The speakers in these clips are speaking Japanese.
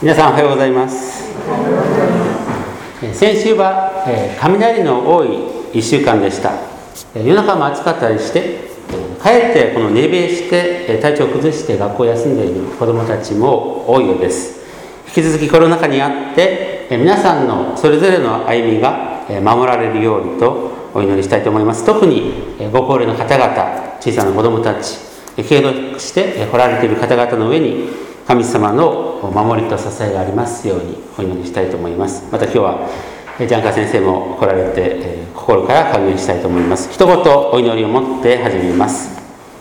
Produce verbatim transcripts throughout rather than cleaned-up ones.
皆さんおはようございます。先週は雷の多いいっしゅうかんでした。夜中も暑かったりして、かえってこの寝冷えして体調を崩して学校を休んでいる子どもたちも多いようです。引き続きコロナ禍にあって皆さんのそれぞれの歩みが守られるようにとお祈りしたいと思います。特にご高齢の方々、小さな子どもたち、継続して来られている方々の上に神様の守りと支えがありますようにお祈りしたいと思います。また今日はジャンカ先生も来られて、えー、心から歓迎したいと思います。一言お祈りを持って始めます。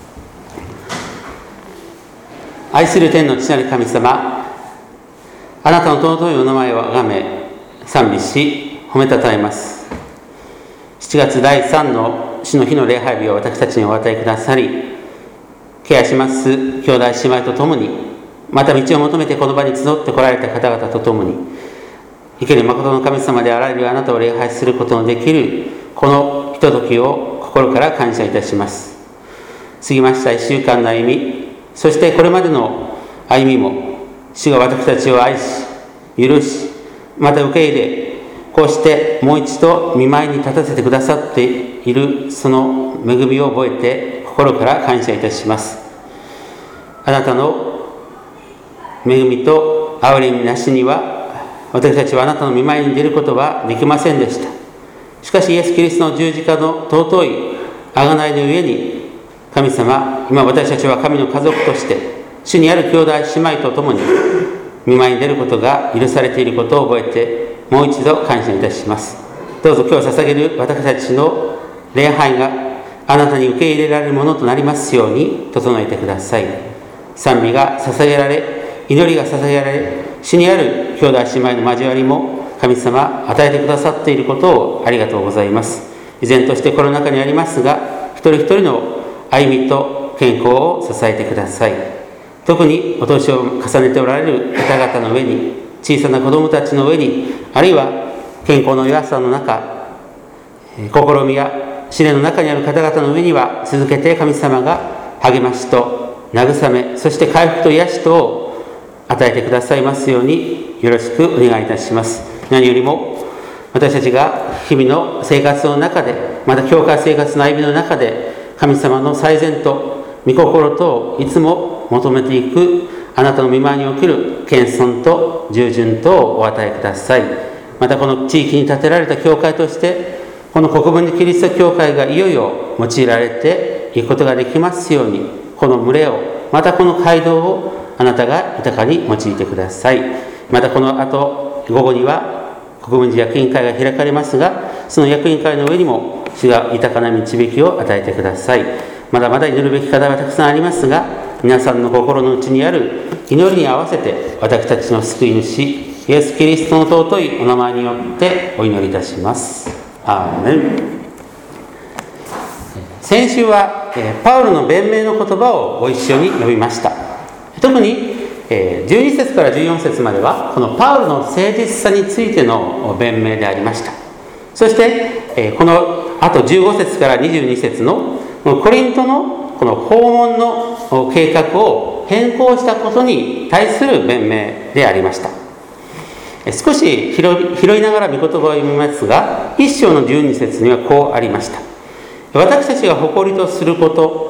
愛する天の父なる神様、あなたの尊いお名前をあがめ賛美し褒めたたえます。しちがつだいさんの主の日の礼拝日を私たちにお与えくださり、ケアします兄弟姉妹とともに、また道を求めてこの場に集って来られた方々とともに、生ける誠の神様であられるあなたを礼拝することのできるこのひとときを心から感謝いたします。過ぎましたいっしゅうかんの歩み、そしてこれまでの歩みも主が私たちを愛し許し、また受け入れ、こうしてもう一度御前に立たせてくださっているその恵みを覚えて心から感謝いたします。あなたの恵みと憐れみなしには私たちはあなたの御前に出ることはできませんでした。しかしイエス・キリストの十字架の尊い贖いの上に、神様、今私たちは神の家族として主にある兄弟姉妹と共に御前に出ることが許されていることを覚えてもう一度感謝いたします。どうぞ今日捧げる私たちの礼拝があなたに受け入れられるものとなりますように整えてください。賛美が捧げられ、祈りが捧げられ、主にある兄弟姉妹の交わりも神様与えてくださっていることをありがとうございます。依然としてコロナ禍にありますが、一人一人の歩みと健康を支えてください。特にお年を重ねておられる方々の上に、小さな子どもたちの上に、あるいは健康の弱さの中、試みや試練の中にある方々の上には、続けて神様が励ましと慰め、そして回復と癒しとを与えてくださいますようによろしくお願いいたします。何よりも私たちが日々の生活の中で、また教会生活の歩みの中で、神様の最善と御心とをいつも求めていくあなたの御前における謙遜と従順とをお与えください。またこの地域に建てられた教会として、この国分寺キリスト教会がいよいよ用いられていくことができますように、この群れを、またこの街道をあなたが豊かに用いてください。またこの後午後には国分寺役員会が開かれますが、その役員会の上にも主が豊かな導きを与えてください。まだまだ祈るべき方はたくさんありますが、皆さんの心の内にある祈りに合わせて私たちの救い主イエス・キリストの尊いお名前によってお祈りいたします。アーメン。先週はパウロの弁明の言葉をご一緒に読みました。特にじゅうに節からじゅうよん節まではこのパウロの誠実さについての弁明でありました。そしてこのあとじゅうご節からにじゅうに節のコリントのこの訪問の計画を変更したことに対する弁明でありました。少し拾いながら御言葉を読みますが、一章のじゅうに節にはこうありました。私たちが誇りとすること、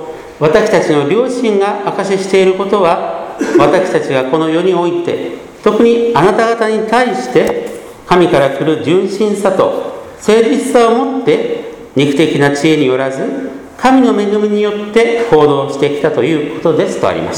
私たちの良心が証ししていることは、私たちがこの世において、特にあなた方に対して神から来る純真さと誠実さを持って肉的な知恵によらず、神の恵みによって行動してきたということですとありました。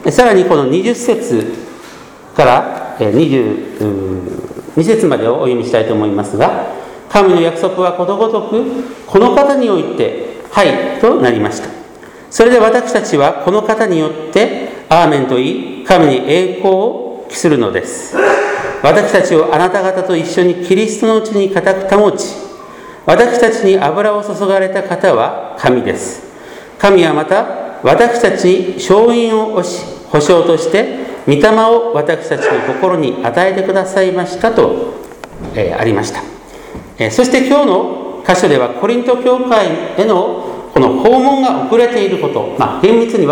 さらにこのにじゅう節からにじゅうに節までをお読みしたいと思いますが、神の約束はことごとくこの方においてはいとなりました。それで私たちはこの方によってアーメンと言い、神に栄光を期するのです。私たちをあなた方と一緒にキリストのうちに固く保ち、私たちに油を注がれた方は神です。神はまた私たちに勝因を押し保証として御霊を私たちの心に与えてくださいましたと、えー、ありました。えー、そして今日の箇所ではコリント教会へのこの訪問が遅れていること、まあ、厳密には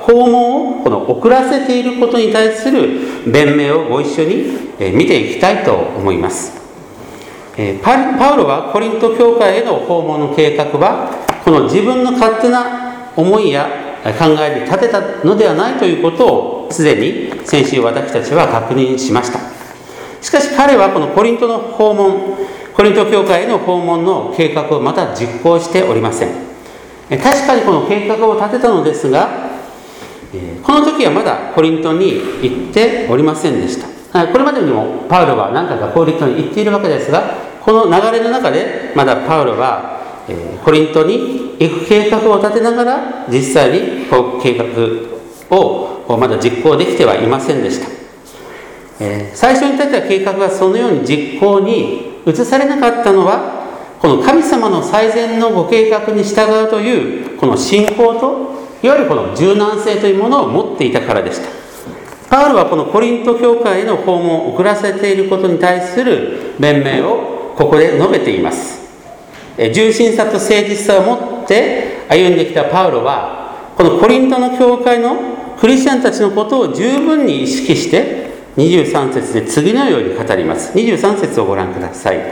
訪問をこの遅らせていることに対する弁明をご一緒に見ていきたいと思います。パ, パウロはコリント教会への訪問の計画はこの自分の勝手な思いや考えで立てたのではないということをすでに先週私たちは確認しました。しかし彼はこのコリントの訪問、コリント教会への訪問の計画をまた実行しておりません。確かにこの計画を立てたのですが、この時はまだコリントに行っておりませんでした。これまでにもパウロは何回かコリントに行っているわけですが、この流れの中でまだパウロはコリントに行く計画を立てながら実際に計画をまだ実行できてはいませんでした。最初に立てた計画がそのように実行に移されなかったのはこの神様の最善のご計画に従うというこの信仰といわゆるこの柔軟性というものを持っていたからでした。パウロはこのコリント教会への訪問を遅らせていることに対する弁明をここで述べています。純真さと誠実さを持って歩んできたパウロはこのコリントの教会のクリスチャンたちのことを十分に意識してにじゅうさん節で次のように語ります。にじゅうさん節をご覧ください。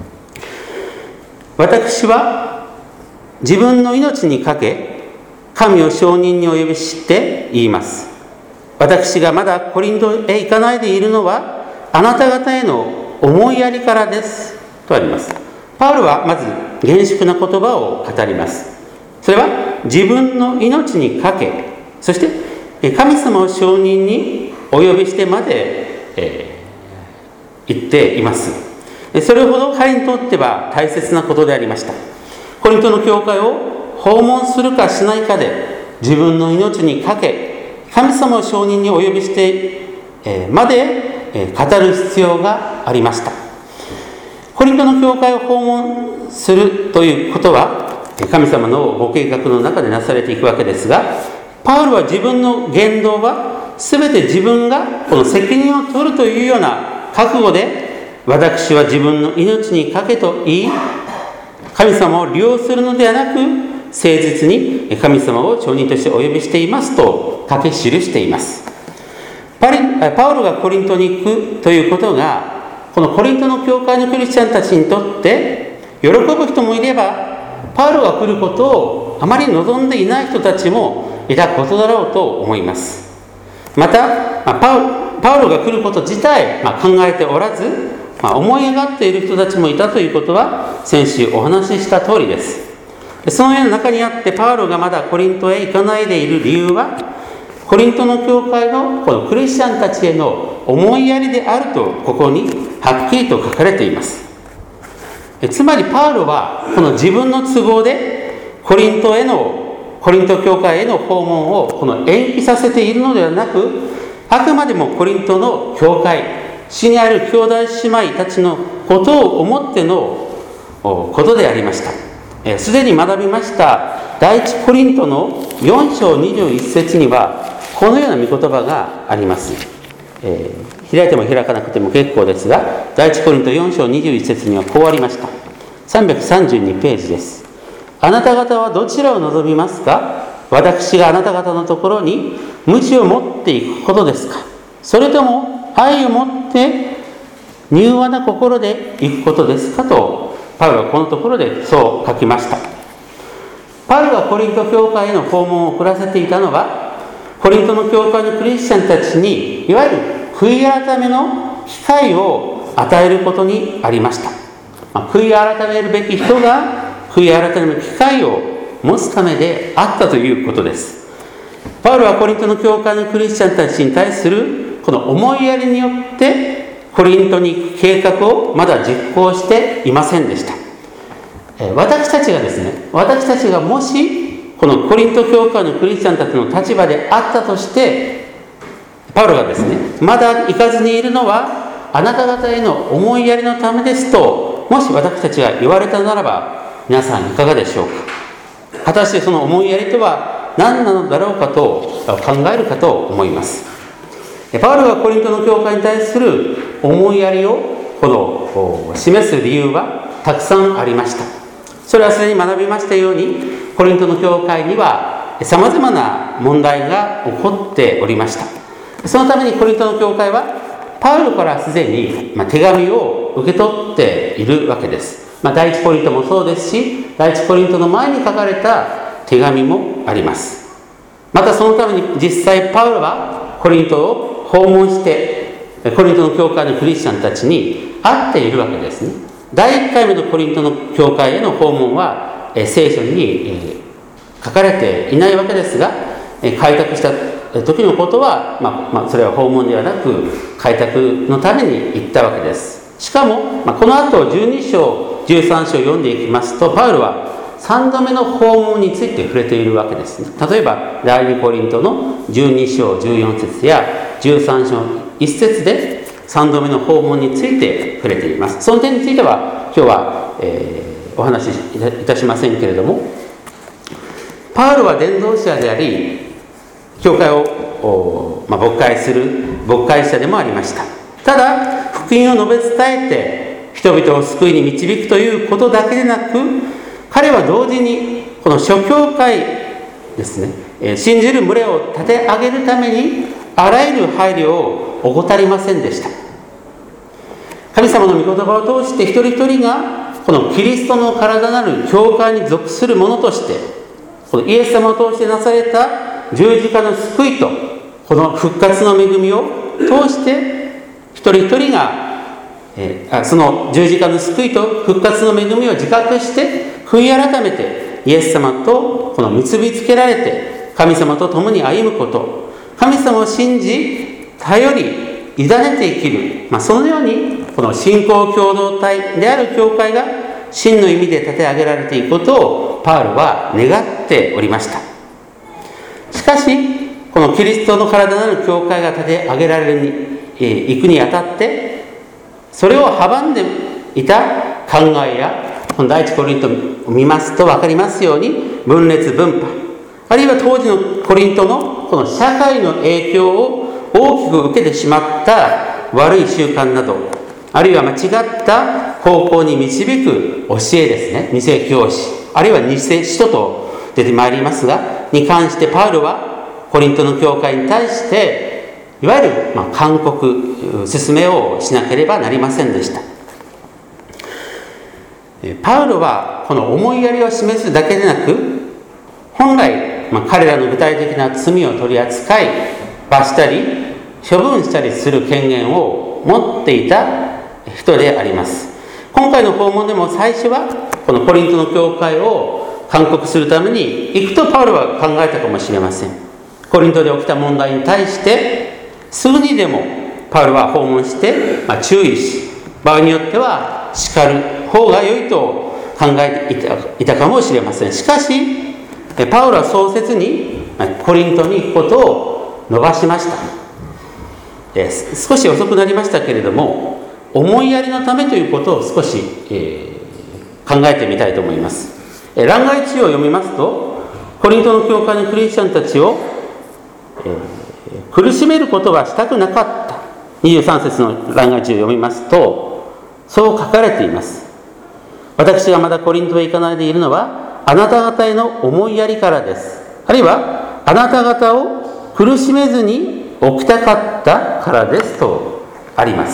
私は自分の命にかけ神を証人にお呼びして言います。私がまだコリントへ行かないでいるのはあなた方への思いやりからですとあります。パウロはまず厳粛な言葉を語ります。それは自分の命にかけ、そして神様を証人にお呼びしてまで、えー、言っています。それほど彼にとっては大切なことでありました。コリントの教会を訪問するかしないかで自分の命にかけ神様を証人にお呼びしてまで語る必要がありました。コリントの教会を訪問するということは神様のご計画の中でなされていくわけですが、パウロは自分の言動は全て自分がこの責任を取るというような覚悟で、私は自分の命にかけと言い神様を利用するのではなく誠実に神様を証人としてお呼びしていますと書き記しています。パリパウロがコリントに行くということがこのコリントの教会のクリスチャンたちにとって喜ぶ人もいれば、パウロが来ることをあまり望んでいない人たちもいたことだろうと思います。またパウ、パウロが来ること自体、まあ、考えておらず、まあ、思い上がっている人たちもいたということは先週お話しした通りです。そのような中にあってパウロがまだコリントへ行かないでいる理由はコリントの教会のこのクリスチャンたちへの思いやりであるとここにはっきりと書かれています。つまりパウロはこの自分の都合でコリントへのコリント教会への訪問をこの延期させているのではなく、あくまでもコリントの教会、主にある兄弟姉妹たちのことを思ってのことでありました。すでに学びました第一コリントのよん章にじゅういち節にはこのような御言葉があります。えー、開いても開かなくても結構ですが、第一コリントよん章にじゅういち節にはこうありました。さんびゃくさんじゅうにページです。あなた方はどちらを望みますか？私があなた方のところに鞭を持っていくことですか？それとも愛を持って柔和な心で行くことですか？とパウロはこのところでそう書きました。パウロがコリント教会への訪問を遅らせていたのは、コリントの教会のクリスチャンたちにいわゆる悔い改めの機会を与えることにありました。まあ、悔い改めるべき人が悔い改める機会を持つためであったということです。パウロはコリントの教会のクリスチャンたちに対するこの思いやりによってコリントに行く計画をまだ実行していませんでした。私たちがですね、私たちがもしこのコリント教会のクリスチャンたちの立場であったとして、パウロがですね、まだ行かずにいるのはあなた方への思いやりのためですと、もし私たちが言われたならば、皆さんいかがでしょうか。果たしてその思いやりとは何なのだろうかと考えるかと思います。パウロがコリントの教会に対する思いやりをこの示す理由はたくさんありました。それはすでに学びましたように、コリントの教会にははさまざまな問題が起こっておりました。そのためにコリントの教会はパウロからすでに手紙を受け取っているわけです。まあ、第一コリントもそうですし、第一コリントの前に書かれた手紙もあります。またそのために実際パウロはコリントを訪問して、コリントの教会のクリスチャンたちに会っているわけですね。だいいっかいめのコリントの教会への訪問は聖書に書かれていないわけですが、開拓した時のことは、まあまあ、それは訪問ではなく開拓のために行ったわけです。しかも、まあ、この後じゅうに章じゅうさん章を読んでいきますと、パウロはさんどめの訪問について触れているわけですね。例えばだいにコリントのじゅうに章じゅうよん節やじゅうさん章いち節でさんどめの訪問について触れています。その点については今日は、えー、お話しいたしませんけれども、パウロは伝道者であり、教会を、まあ、牧会する牧会者でもありました。ただ福音を述べ伝えて人々を救いに導くということだけでなく、彼は同時にこの諸教会ですね、信じる群れを立て上げるためにあらゆる配慮を怠りませんでした。神様の御言葉を通して一人一人がこのキリストの体なる教会に属する者として、このイエス様を通してなされた十字架の救いとこの復活の恵みを通して一人一人が、えー、その十字架の救いと復活の恵みを自覚して悔い改めてイエス様とこの結びつけられて神様と共に歩むこと、神様を信じ頼り委ねて生きる、まあ、そのようにこの信仰共同体である教会が真の意味で立て上げられていくことをパウロは願っておりました。しかしこのキリストの体なる教会が立て上げられるに、えー、行くにあたってそれを阻んでいた考えや、この第一コリントを見ますと分かりますように、分裂分派、あるいは当時のコリントのこの社会の影響を大きく受けてしまった悪い習慣など、あるいは間違った方向に導く教えですね、偽教師、あるいは偽使徒と出てまいりますが、に関してパウロはコリントの教会に対していわゆる、まあ、勧告勧めをしなければなりませんでした。パウロはこの思いやりを示すだけでなく、本来、まあ、彼らの具体的な罪を取り扱い罰したり処分したりする権限を持っていた人であります。今回の訪問でも最初はこのコリントの教会を勧告するために行くとパウロは考えたかもしれません。コリントで起きた問題に対してすぐにでもパウロは訪問して、まあ、注意し、場合によっては叱る方が良いと考えてい た, いたかもしれません。しかしパウロはそうせずにコリントに行くことを伸ばしました。少し遅くなりましたけれども、思いやりのためということを少し、えー、考えてみたいと思います。欄外一を読みますと、コリントの教会のクリスチャンたちを、えー、苦しめることはしたくなかった。にじゅうさん節の欄外一を読みますと、そう書かれています。私がまだコリントへ行かないでいるのはあなた方への思いやりからです。あるいはあなた方を苦しめずに置きたかったからですとあります。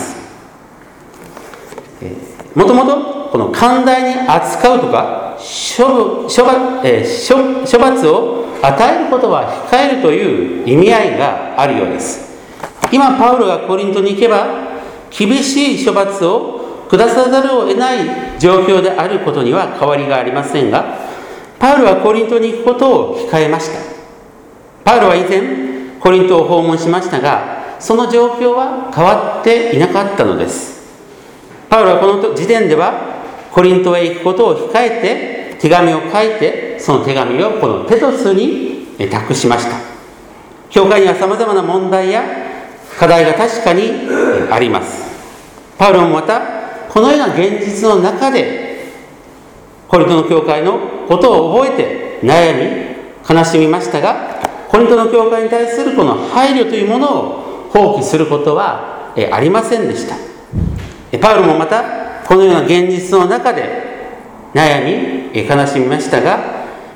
もともとこの寛大に扱うとか 処, 処, 罰、えー、処, 処罰を与えることは控えるという意味合いがあるようです。今パウロがコリントに行けば厳しい処罰を下さざるを得ない状況であることには変わりがありませんが、パウロはコリントに行くことを控えました。パウロは以前コリントを訪問しましたが、その状況は変わっていなかったのです。パウロはこの時点ではコリントへ行くことを控えて手紙を書いて、その手紙をこのテトスに託しました。教会にはさまざまな問題や課題が確かにあります。パウロもまたこのような現実の中でコリントの教会のことを覚えて悩み悲しみましたが、コリントの教会に対するこの配慮というものを放棄することはありませんでした。パウロもまたこのような現実の中で悩み悲しみましたが、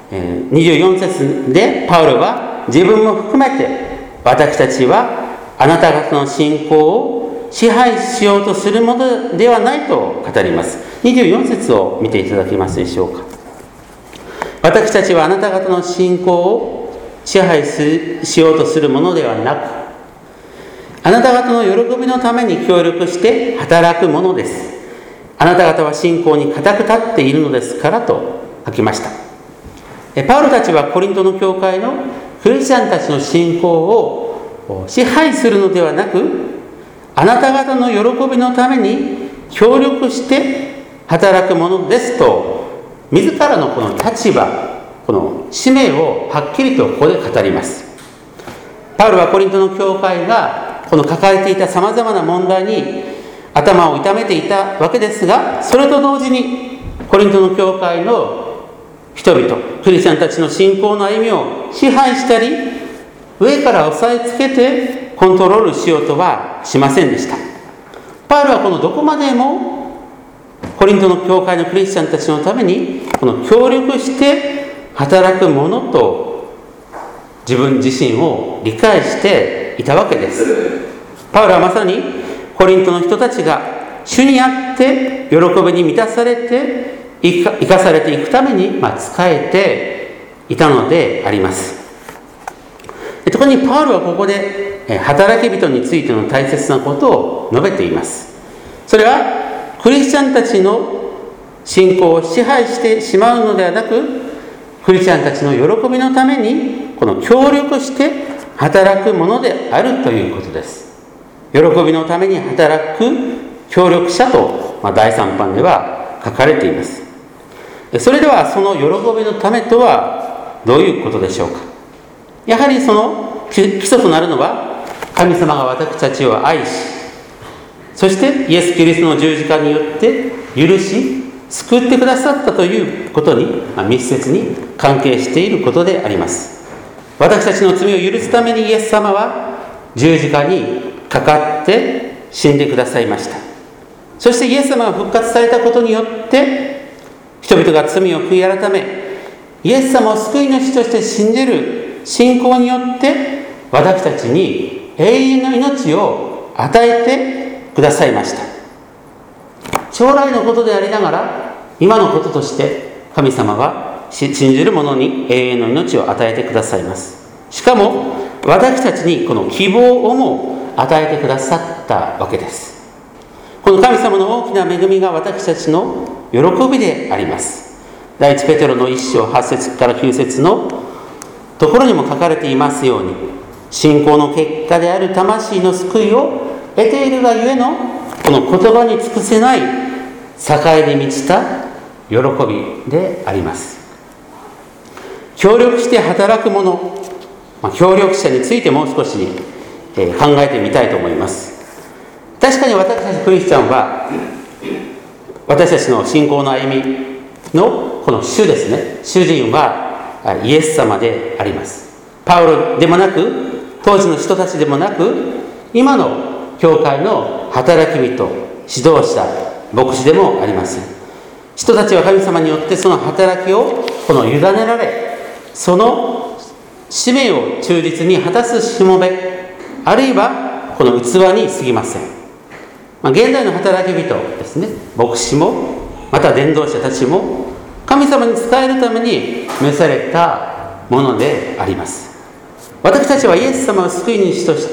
にじゅうよん節でパウロは自分も含めて私たちはあなた方の信仰を支配しようとするものではないと語ります。にじゅうよん節を見ていただけますでしょうか。私たちはあなた方の信仰を支配しようとするものではなく、あなた方の喜びのために協力して働くものです。あなた方は信仰に固く立っているのですからと書きました。パウロたちはコリントの教会のクリスチャンたちの信仰を支配するのではなく、あなた方の喜びのために協力して働くものですと、自らのこの立場、この使命をはっきりとここで語ります。パウロはコリントの教会がこの抱えていたさまざまな問題に頭を痛めていたわけですが、それと同時にコリントの教会の人々、クリスチャンたちの信仰の歩みを支配したり、上から押さえつけてコントロールしようとはしませんでした。パウロはこのどこまでもコリントの教会のクリスチャンたちのためにこの協力して働くものと自分自身を理解していたわけです。パウロはまさにコリントの人たちが主にあって喜びに満たされて生か、生かされていくために、まあ、仕えていたのであります。特にパウロはここで働き人についての大切なことを述べています。それはクリスチャンたちの信仰を支配してしまうのではなく、クリスチャンたちの喜びのためにこの協力して働くものであるということです。喜びのために働く協力者と、まあ、だいさん版では書かれています。それではその喜びのためとはどういうことでしょうか。やはりその基礎となるのは、神様が私たちを愛し、そしてイエス・キリストの十字架によって許し救ってくださったということに、まあ、密接に関係していることであります。私たちの罪を許すためにイエス様は十字架にかかって死んでくださいました。そしてイエス様が復活されたことによって人々が罪を悔い改め、イエス様を救い主として信じる信仰によって私たちに永遠の命を与えてくださいました。将来のことでありながら今のこととして神様は信じる者に永遠の命を与えてくださいます。しかも私たちにこの希望をも与えてくださったわけです。この神様の大きな恵みが私たちの喜びであります。第一ペテロの一章はち節からきゅう節のところにも書かれていますように、信仰の結果である魂の救いを得ているがゆえのこの言葉に尽くせない栄に満ちた喜びであります。協力して働く者、まあ、協力者についてもう少し、えー、考えてみたいと思います。確かに私たちクリスチャンは私たちの信仰の歩みのこの主ですね、主人はイエス様であります。パウロでもなく当時の人たちでもなく、今の教会の働き人、指導者、牧師でもありません。人たちは神様によってその働きをこの委ねられ、その使命を忠実に果たすしもべ、あるいはこの器に過ぎません。まあ、現代の働き人ですね、牧師もまた伝道者たちも神様に仕えるために召されたものであります。私たちはイエス様を救い主として、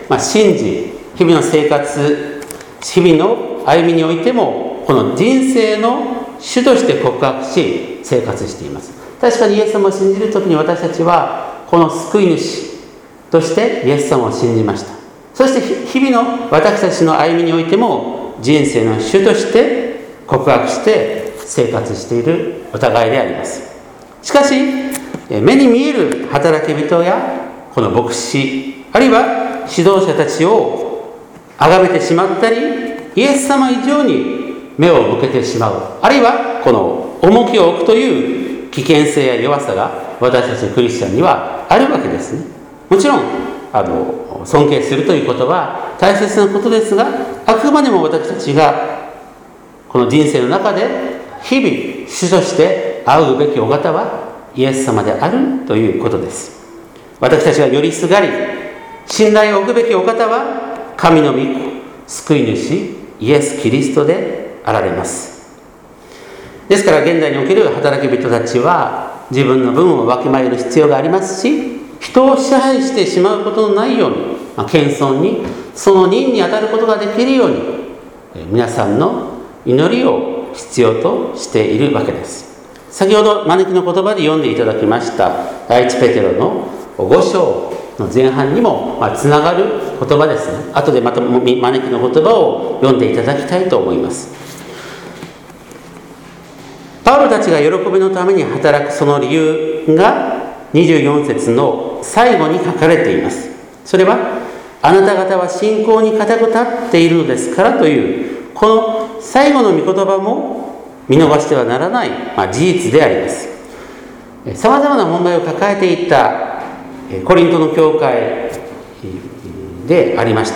まあ、信じ、日々の生活、日々の歩みにおいてもこの人生の主として告白し生活しています。確かにイエス様を信じるときに私たちはこの救い主としてイエス様を信じました。そして日々の私たちの歩みにおいても人生の主として告白して生活しているお互いであります。しかし目に見える働き人やこの牧師、あるいは指導者たちを崇めてしまったり、イエス様以上に目を向けてしまう、あるいはこの重きを置くという危険性や弱さが私たちクリスチャンにはあるわけですね。もちろんあの尊敬するということは大切なことですが、あくまでも私たちがこの人生の中で日々主として会うべきお方はイエス様であるということです。私たちがよりすがり信頼を置くべきお方は神の御子、救い主イエス・キリストであられます。ですから現代における働き人たちは自分の分をわきまえる必要がありますし、人を支配してしまうことのないように、まあ、謙遜にその任に当たることができるように、皆さんの祈りを必要としているわけです。先ほど招きの言葉で読んでいただきました第一ペテロのご章の前半にもつながる言葉ですね。後でまた招きの言葉を読んでいただきたいと思います。パウロたちが喜びのために働くその理由がにじゅうよん節の最後に書かれています。それはあなた方は信仰に固く立っているのですからというこの最後の御言葉も見逃してはならない、まあ、事実であります。さまざまな問題を抱えていたコリントの教会でありました。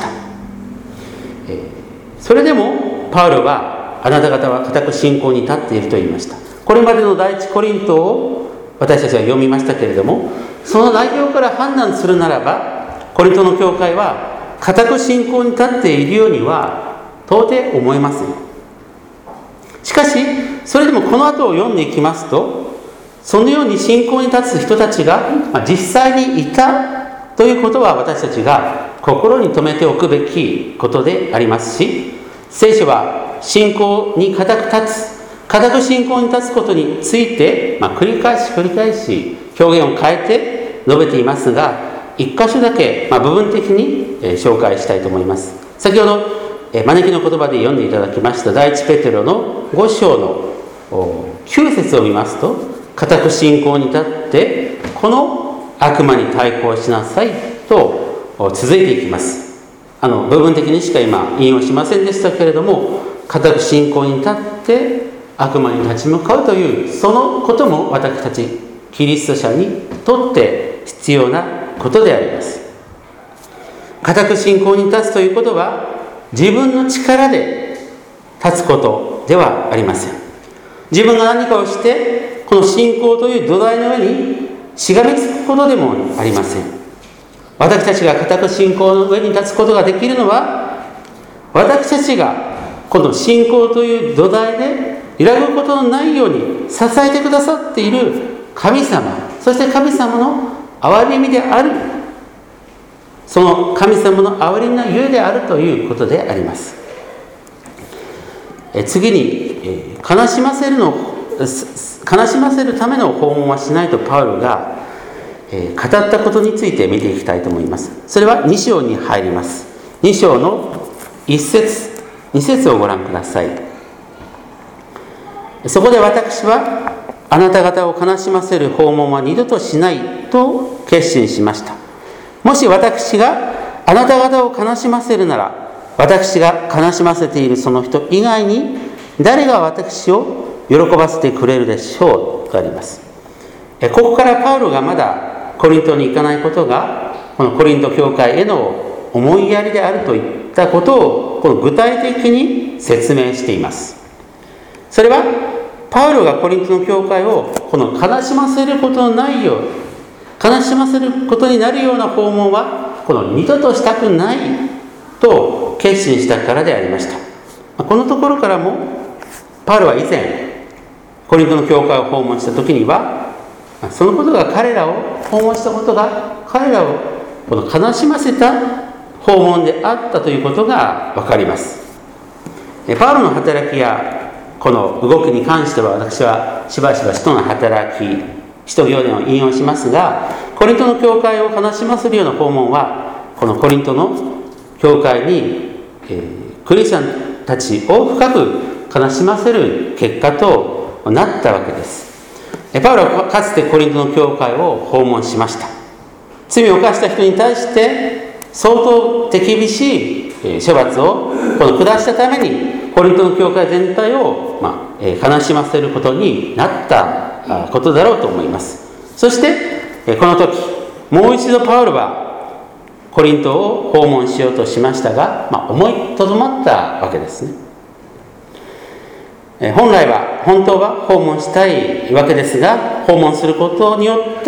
それでもパウロはあなた方は固く信仰に立っていると言いました。これまでの第一コリントを私たちは読みましたけれども、その内容から判断するならばコリントの教会は固く信仰に立っているようには到底思えません。しかしそれでもこの後を読んでいきますと、そのように信仰に立つ人たちが実際にいたということは私たちが心に留めておくべきことでありますし、聖書は信仰に固く立つ固く信仰に立つことについて、まあ、繰り返し繰り返し表現を変えて述べていますが、一箇所だけ、まあ、部分的に、えー、紹介したいと思います。先ほど、えー、招きの言葉で読んでいただきました第一ペテロのご章のきゅう節を見ますと、固く信仰に立ってこの悪魔に対抗しなさいと続いていきます。あの部分的にしか今引用しませんでしたけれども、固く信仰に立って悪魔に立ち向かうというそのことも私たちキリスト者にとって必要なことであります。固く信仰に立つということは自分の力で立つことではありません。自分が何かをしてこの信仰という土台の上にしがみつくことでもありません。私たちが固く信仰の上に立つことができるのは、私たちがこの信仰という土台で揺らぐことのないように支えてくださっている神様、そして神様の憐れみである、その神様の憐れみのゆえであるということであります。え次に、え悲しませるの悲しませるための訪問はしないとパウロが、え語ったことについて見ていきたいと思います。それはに章に入ります。に章のいち節に節をご覧ください。そこで私はあなた方を悲しませる訪問は二度としないと決心しました。もし私があなた方を悲しませるなら、私が悲しませているその人以外に誰が私を喜ばせてくれるでしょうとあります。ここからパウロがまだコリントに行かないことがこのコリント教会への思いやりであるといったことをこの具体的に説明しています。それはパウロがコリントの教会をこの悲しませることのないよう、悲しませることになるような訪問はこの二度としたくないと決心したからでありました。このところからもパウロは以前コリントの教会を訪問した時には、そのことが彼らを訪問したことが彼らをこの悲しませた訪問であったということが分かります。パウロの働きやこの動きに関しては私はしばしば使徒の働き、使徒行伝を引用しますが、コリントの教会を悲しませるような訪問はこのコリントの教会に、えー、クリスチャンたちを深く悲しませる結果となったわけです。パウロはかつてコリントの教会を訪問しました。罪を犯した人に対して相当手厳しい処罰をこの下したためにコリントの教会全体を、まあ、悲しませることになったことだろうと思います。そしてこの時もう一度パウロはコリントを訪問しようとしましたが、まあ、思いとどまったわけですね。本来は本当は訪問したいわけですが、 訪問することによって、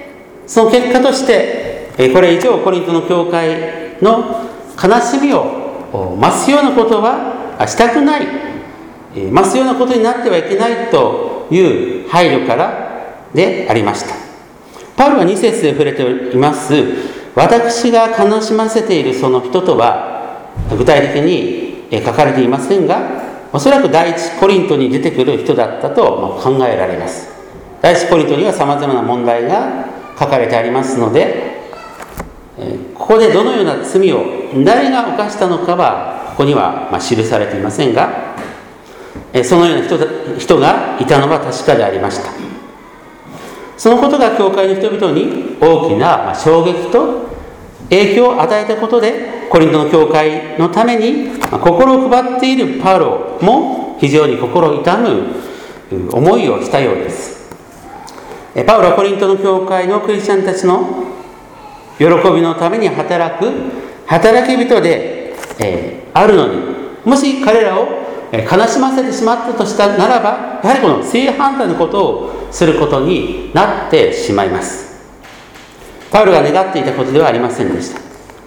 その結果としてこれ以上コリントの教会の悲しみを増すようなことはしたくない、増すようなことになってはいけないという配慮からでありました。パウロはに節で触れています、私が悲しませているその人とは具体的に書かれていませんが、おそらく第一コリントに出てくる人だったと考えられます。第一コリントにはさまざまな問題が書かれてありますので、ここでどのような罪を誰が犯したのかはここには記されていませんが、そのような 人, 人がいたのは確かでありました。そのことが教会の人々に大きな衝撃と影響を与えたことで、コリントの教会のために心を配っているパウロも非常に心痛む思いをしたようです。パウロはコリントの教会のクリスチャンたちの喜びのために働く働き人で、えー、あるのに、もし彼らを悲しませてしまったとしたならば、やはりこの正反対のことをすることになってしまいます。パウロが願っていたことではありませんでした。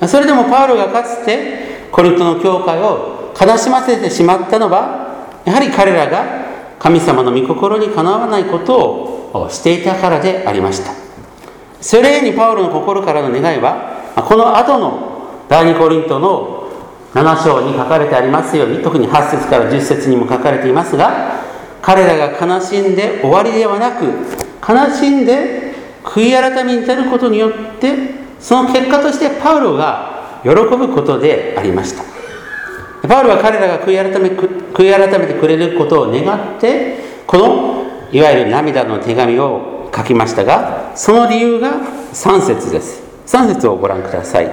それでもパウロがかつてコリントの教会を悲しませてしまったのは、やはり彼らが神様の御心にかなわないことをしていたからでありました。それゆえにパウロの心からの願いは、この後の第二コリントのなな章に書かれてありますように、特にはち節からじゅっ節にも書かれていますが、彼らが悲しんで終わりではなく、悲しんで悔い改めに至ることによって、その結果としてパウロが喜ぶことでありました。パウロは彼らが悔い改め、悔い改めてくれることを願って、このいわゆる涙の手紙を書きましたが、その理由がさん節です。さん節をご覧ください。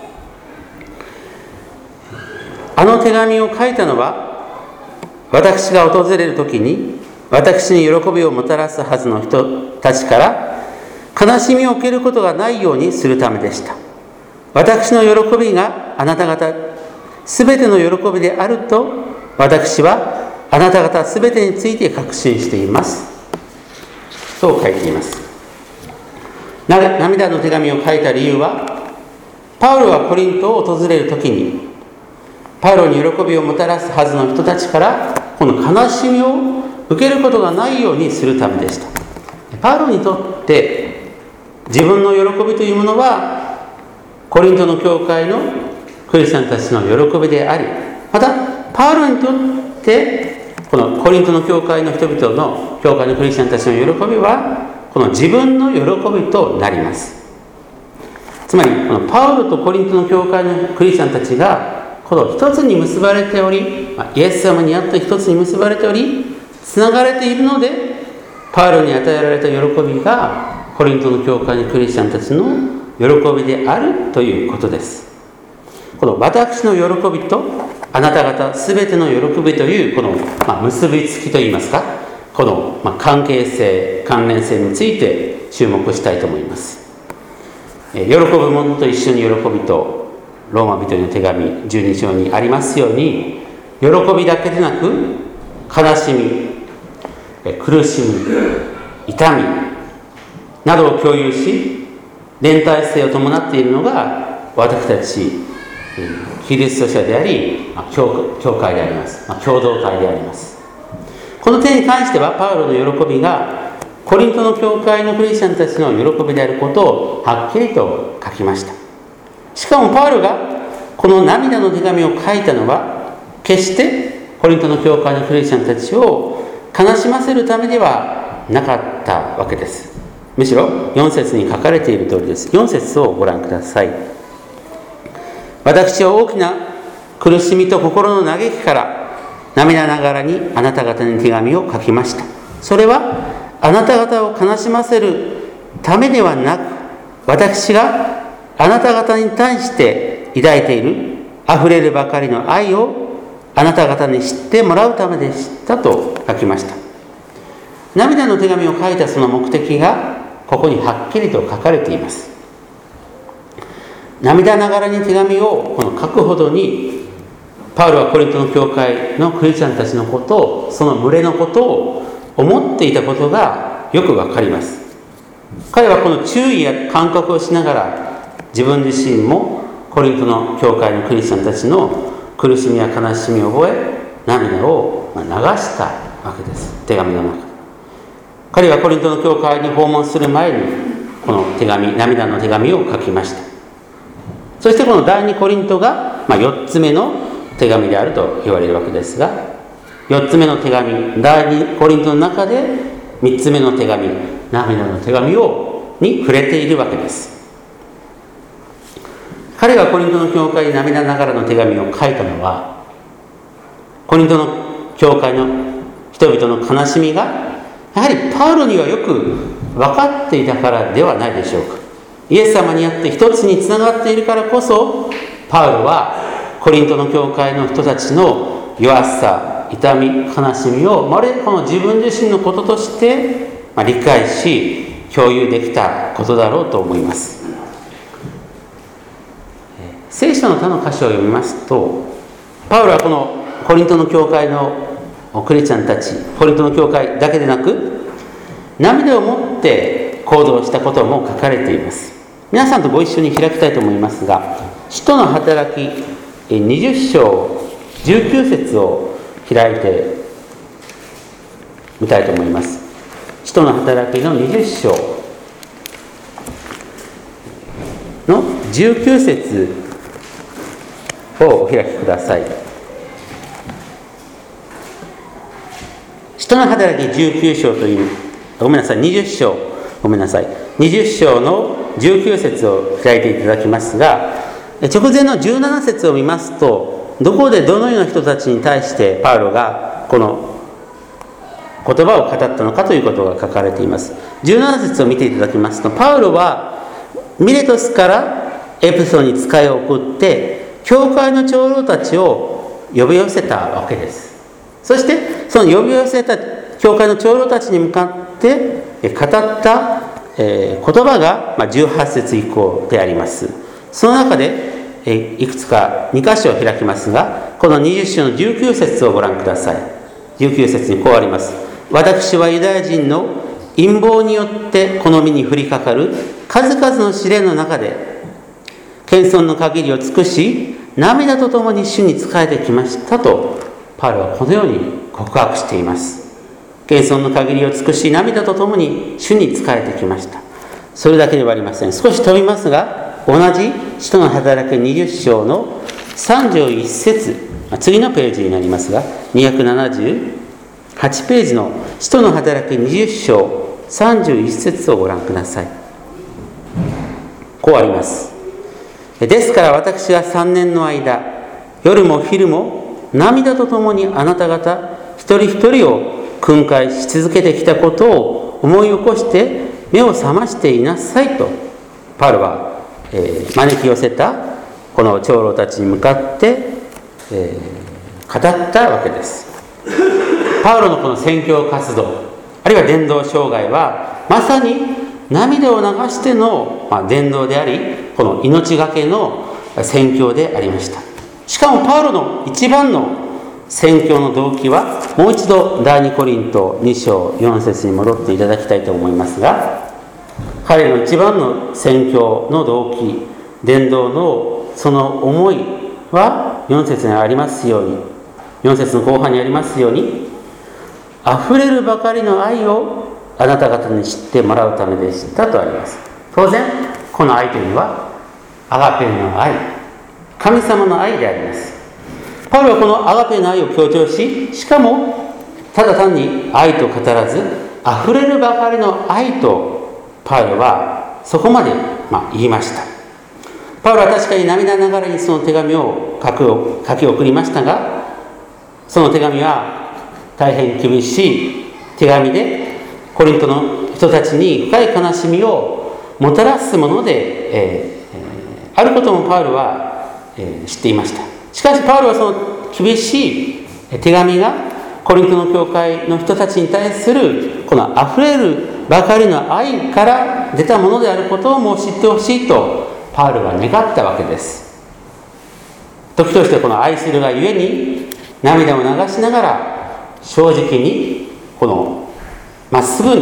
あの手紙を書いたのは、私が訪れる時に私に喜びをもたらすはずの人たちから悲しみを受けることがないようにするためでした。私の喜びがあなた方すべての喜びであると、私はあなた方すべてについて確信していますと書いています。涙の手紙を書いた理由は、パウロはコリントを訪れる時にパウロに喜びをもたらすはずの人たちからこの悲しみを受けることがないようにするためでした。パウロにとって自分の喜びというものはコリントの教会のクリスチャンたちの喜びであり、またパウロにとってこのコリントの教会の人々の教会のクリスチャンたちの喜びはこの自分の喜びとなります。つまりこのパウロとコリントの教会のクリスチャンたちがこの一つに結ばれており、イエス様にあって一つに結ばれており、つながれているので、パウロに与えられた喜びがコリントの教会のクリスチャンたちの喜びであるということです。この私の喜びとあなた方すべての喜びというこの、まあ、結びつきといいますか、この、まあ、関係性関連性について注目したいと思います。え喜ぶ者と一緒に喜びとローマ人への手紙じゅうに章にありますように、喜びだけでなく悲しみ、苦しみ、痛みなどを共有し、連帯性を伴っているのが私たちキリスト者であり、教, 教会であります、共同体であります。この点に関してはパウロの喜びがコリントの教会のクリスチャンたちの喜びであることをはっきりと書きました。しかもパウロがこの涙の手紙を書いたのは決してコリントの教会のクリスチャンたちを悲しませるためではなかったわけです。むしろよん節に書かれている通りです。よん節をご覧ください。私は大きな苦しみと心の嘆きから涙ながらにあなた方に手紙を書きました。それはあなた方を悲しませるためではなく、私があなた方に対して抱いているあふれるばかりの愛をあなた方に知ってもらうためでしたと書きました。涙の手紙を書いたその目的がここにはっきりと書かれています。涙ながらに手紙をこの書くほどにパウロはコリントの教会のクリスチャンたちのことを、その群れのことを思っていたことががよくわかります。彼はこの注意や勧告をしながら、自分自身もコリントの教会のクリスチャンたちの苦しみや悲しみを覚え、涙を流したわけです。手紙の中で彼はコリントの教会に訪問する前にこの手紙、涙の手紙を書きました。そしてこの第二コリントが、まあ、よっつめの手紙であると言われるわけですが、よっつめの手紙、第二コリントの中でみっつめの手紙、涙の手紙をに触れているわけです。彼がコリントの教会に涙ながらの手紙を書いたのは、コリントの教会の人々の悲しみがやはりパウロにはよく分かっていたからではないでしょうか。イエス様にあって一つにつながっているからこそ、パウロはコリントの教会の人たちの弱さ、痛み、悲しみをまるでこの自分自身のこととして理解し共有できたことだろうと思います。聖書の他の箇所を読みますと、パウロはこのコリントの教会のクリスチャンたち、コリントの教会だけでなく涙を持って行動したことも書かれています。皆さんとご一緒に開きたいと思いますが、使徒の働きにじゅっ章じゅうきゅう節を開いてみたいと思います。使徒の働きのにじゅっ章のじゅうきゅう節をお開きください。使徒の働きじゅうきゅう章という、ごめんなさい、にじゅっ章、ごめんなさい、にじゅっ章のじゅうきゅう節を開いていただきますが、直前のじゅうなな節を見ますと、どこでどのような人たちに対してパウロがこの言葉を語ったのかということが書かれています。じゅうなな節を見ていただきますと、パウロはミレトスからエペソに使いを送って教会の長老たちを呼び寄せたわけです。そしてその呼び寄せた教会の長老たちに向かって語った言葉がじゅうはち節以降であります。その中でいくつかに箇所を開きますが、このにじゅっ章のじゅうきゅう節をご覧ください。じゅうきゅう節にこうあります。私はユダヤ人の陰謀によってこの身に降りかかる数々の試練の中で謙遜の限りを尽くし、涙とともに主に仕えてきましたとパウロはこのように告白しています。謙遜の限りを尽くし、涙とともに主に仕えてきました。それだけではありません。少し飛びますが、同じ使徒の働きにじゅっ章のさんじゅういち節、次のページになりますが、にひゃくななじゅうはちページの使徒の働きにじゅっ章さんじゅういち節をご覧ください。こうあります。ですから私はさんねんの間、夜も昼も涙とともにあなた方一人一人を訓戒し続けてきたことを思い起こして目を覚ましていなさいと、パウロは、えー、招き寄せたこの長老たちに向かって、えー、語ったわけです。パウロのこの宣教活動、あるいは伝道生涯はまさに涙を流しての、まあ、伝道であり、この命がけの宣教でありました。しかもパウロの一番の宣教の動機は、もう一度第二コリントに章よん節に戻っていただきたいと思いますが、彼の一番の宣教の動機、伝道のその思いはよん節にありますように、よん節の後半にありますように、溢れるばかりの愛をあなた方に知ってもらうためでしたとあります。当然この愛というのはアガペの愛、神様の愛であります。パウロはこのアガペの愛を強調し、しかもただ単に愛と語らず、溢れるばかりの愛とパウロはそこまで、まあ、言いました。パウロは確かに涙ながらにその手紙を書く書き送りましたが、その手紙は大変厳しい手紙で、コリントの人たちに深い悲しみをもたらすもので、えー、あることもパウロは、えー、知っていました。しかしパウロはその厳しい手紙がコリントの教会の人たちに対するこのあふれるばかりの愛から出たものであることをもう知ってほしいとパウロは願ったわけです。時としてこの愛するがゆえに涙を流しながら正直にこのまっすぐに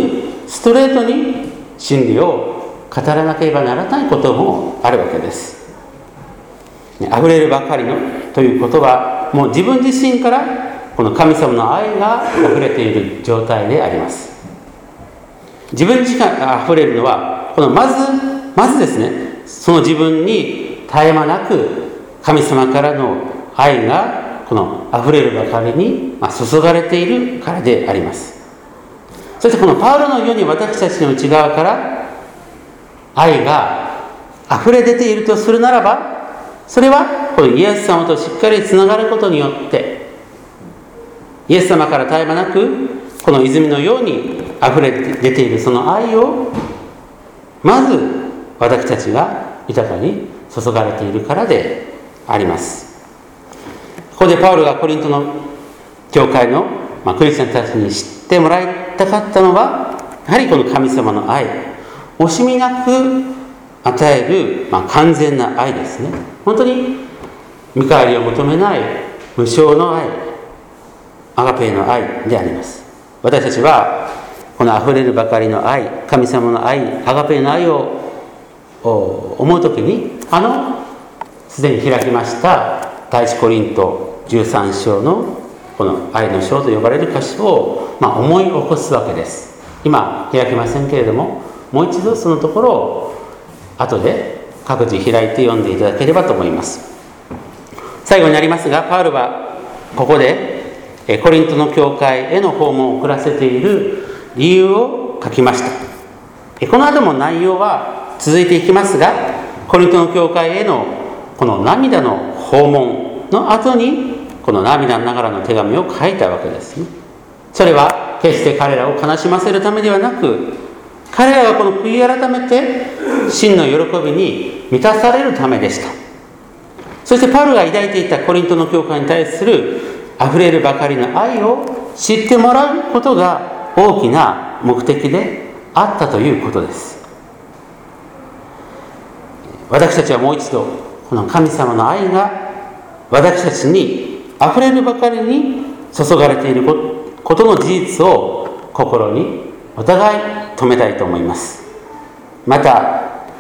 ストレートに真理を語らなければならないこともあるわけです。溢れるばかりのということは、もう自分自身からこの神様の愛が溢れている状態であります。自分自身が溢れるのは、このまずまずですね、その自分に絶え間なく神様からの愛がこの溢れるばかりに注がれているからであります。そしてこのパウロのように私たちの内側から愛が溢れ出ているとするならば、それはこのイエス様としっかりつながることによって、イエス様から絶え間なくこの泉のように溢れ出ているその愛をまず私たちが豊かに注がれているからであります。ここでパウロがコリントの教会の、まあ、クリスチャンたちに知ってもらいたかったのは、やはりこの神様の愛、惜しみなく与える、まあ、完全な愛ですね。本当に見返りを求めない無償の愛、アガペーの愛であります。私たちはこの溢れるばかりの愛、神様の愛、アガペーの愛を思うときに、あのすでに開きました第一コリントじゅうさん章のこの愛の章と呼ばれる箇所を、まあ、思い起こすわけです。今開きませんけれども、もう一度そのところを後で各自開いて読んでいただければと思います。最後になりますが、パウロはここでコリントの教会への訪問を遅らせている理由を書きました。この後も内容は続いていきますが、コリントの教会へのこの涙の訪問の後にこの涙ながらの手紙を書いたわけですね。それは決して彼らを悲しませるためではなく、彼らがこの悔い改めて真の喜びに満たされるためでした。そしてパウロが抱いていたコリントの教会に対するあふれるばかりの愛を知ってもらうことが大きな目的であったということです。私たちはもう一度この神様の愛が私たちにあふれるばかりに注がれていることの事実を心にお互い留めたいと思います。また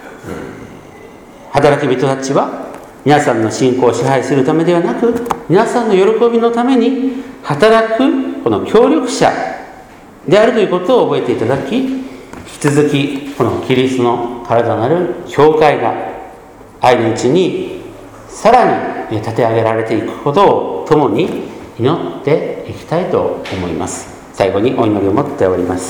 働き人たちは皆さんの信仰を支配するためではなく、皆さんの喜びのために働くこの協力者であるということを覚えていただき、引き続きこのキリストの体なる教会が愛のうちにさらに立て上げられていくことを共に祈っていきたいと思います。最後にお祈りを持っております。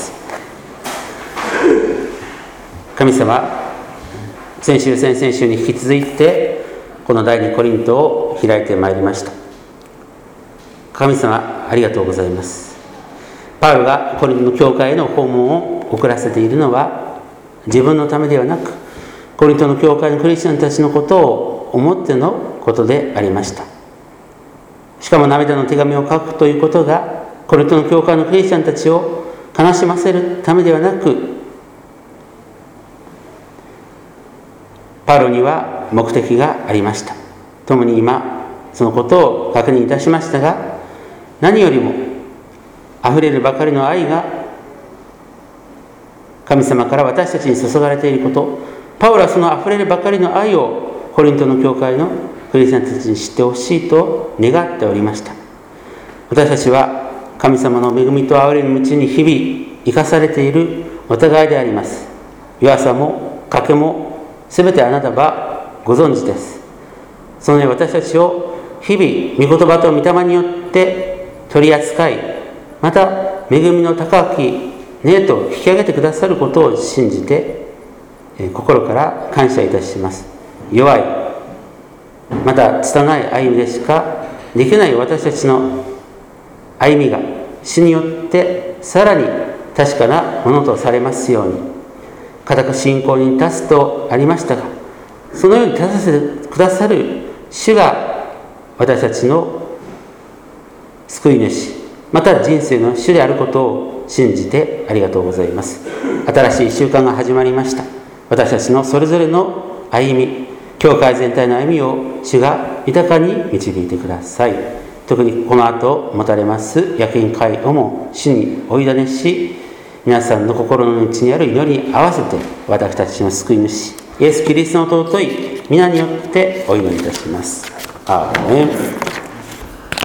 神様、先週先々週に引き続いてこの第二コリントを開いてまいりました。神様、ありがとうございます。パウロがコリントの教会への訪問を遅らせているのは自分のためではなく、コリントの教会のクリスチャンたちのことを思ってのことでありました。しかも涙の手紙を書くということがコリントの教会のクリスチャンたちを悲しませるためではなく、パウロには目的がありました。共に今そのことを確認いたしましたが、何よりもあふれるばかりの愛が神様から私たちに注がれていること、パウロはそのあふれるばかりの愛をコリントの教会のクリスチャンたちに知ってほしいと願っておりました。私たちは神様の恵みと憐れのうちに日々生かされているお互いであります。弱さも賭けもすべてあなたはご存知です。そのように私たちを日々御言葉と御霊によって取り扱い、また恵みの高き根へと引き上げてくださることを信じて心から感謝いたします。弱い、また拙い歩みでしかできない私たちの歩みが主によってさらに確かなものとされますように。固く信仰に立つとありましたが、そのように立たせてくださる主が私たちの救い主、また人生の主であることを信じてありがとうございます。新しい習慣が始まりました。私たちのそれぞれの歩み、教会全体の歩みを主が豊かに導いてください。特にこの後持たれます役員会をも主にお委ねし、 皆さんの心の内にある祈りに合わせて、私たちの救い主イエス・キリストの尊い皆によってお祈りいたします。アーメン。